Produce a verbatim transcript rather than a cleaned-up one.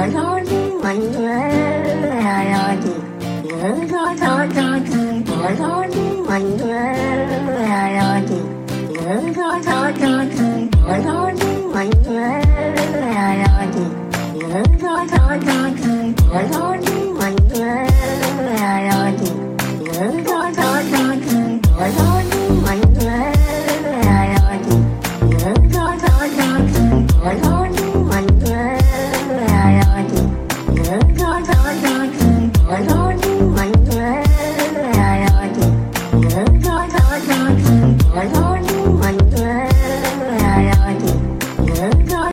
gió đi mạnh là gì nhớ gió gió gió gió gió đi mạnh là gì nhớ gió gió gió gió gió đi mạnh là gì nhớ gió gió gió gió gió